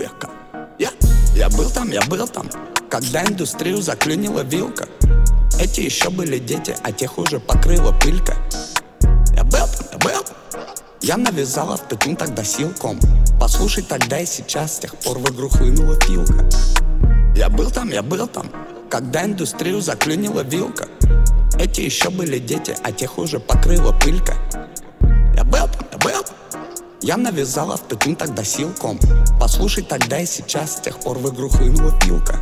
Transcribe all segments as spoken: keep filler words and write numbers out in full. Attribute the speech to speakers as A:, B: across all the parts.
A: века. Я, я был там, я был там, когда индустрию заклинила вилка. Эти еще были дети, а тех уже покрыла пылька. Я был там, я был там. Я навязал автотюн тогда силком. Послушай тогда и сейчас, с тех пор в игру хлынула филка. Я был там, я был там, когда индустрию заклинила вилка. Эти еще были дети, а тех уже покрыла пылька. Я был там, я был там. Я навязал автотюн тогда силком. Послушай тогда и сейчас, с тех пор в игру хлынула филка.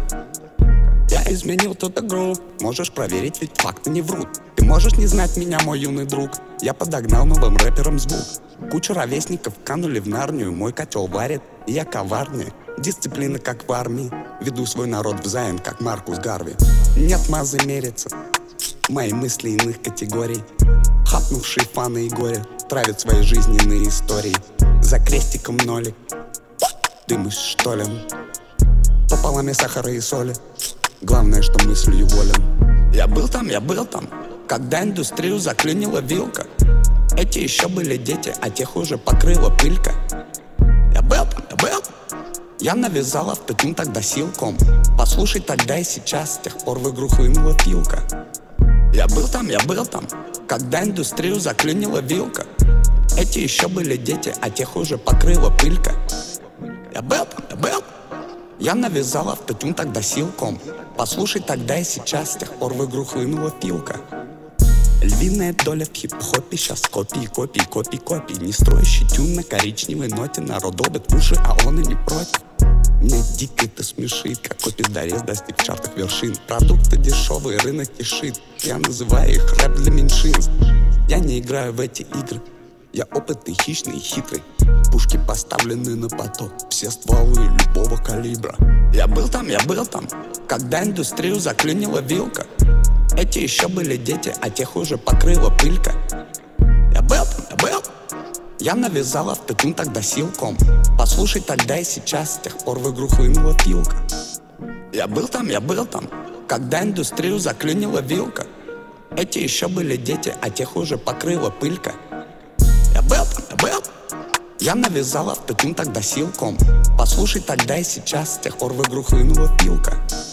A: Я изменил тут игру, можешь проверить, ведь факты не врут. Ты можешь не знать меня, мой юный друг. Я подогнал новым рэперам звук. Кучу ровесников канули в Нарнию. Мой котел варит, и я коварнее. Дисциплина, как в армии. Веду свой народ в займ, как Маркус Гарви. Нет мазы мериться, мои мысли иных категорий. Хапнувшие фаны и горе травят свои жизненные истории. За крестиком нолик, дымишь, что ли? Пополам я сахара и соли. Главное, что мыслью волен. Я был там, я был там, когда индустрию заклинила вилка. Эти еще были дети, а тех уже покрыла пылька. Я был там, я был там. Я навязал автотюн тогда силком. Послушай тогда и сейчас, с тех пор в игру хлынула филка. Я был там, я был там, когда индустрию заклинила вилка. Эти еще были дети, а тех уже покрыла пылька. Я был там, я был там. Я навязал автотюн тогда силком. Послушай тогда и сейчас, с тех пор в игру хлынула филка. Львиная доля в хип-хопе, сейчас копии, копии, копии, копии. Не строящий тюн на коричневой ноте. Народ долбит в уши, а он и не против. Меня дико это смешит, какой пиздарез достиг в чартах вершин. Продукты дешевые, рынок кишит. Я называю их рэп для меньшинств. Я не играю в эти игры. Я опытный, хищный и хитрый. Пушки поставлены на поток, все стволы любого калибра. Я был там, я был там, когда индустрию заклинила вилка. Эти еще были дети, а тех уже покрыла пылька. Я был там, я был там. Я навязал автотюн тогда силком. Послушай тогда и сейчас, с тех пор в игру хлынула филка. Я был там, я был там, когда индустрию заклинила вилка. Эти еще были дети, а тех уже покрыла пылька. Я был там, я был там. Я навязал автотюн тогда силком. Послушай тогда и сейчас, с тех пор в игру хлынула филка.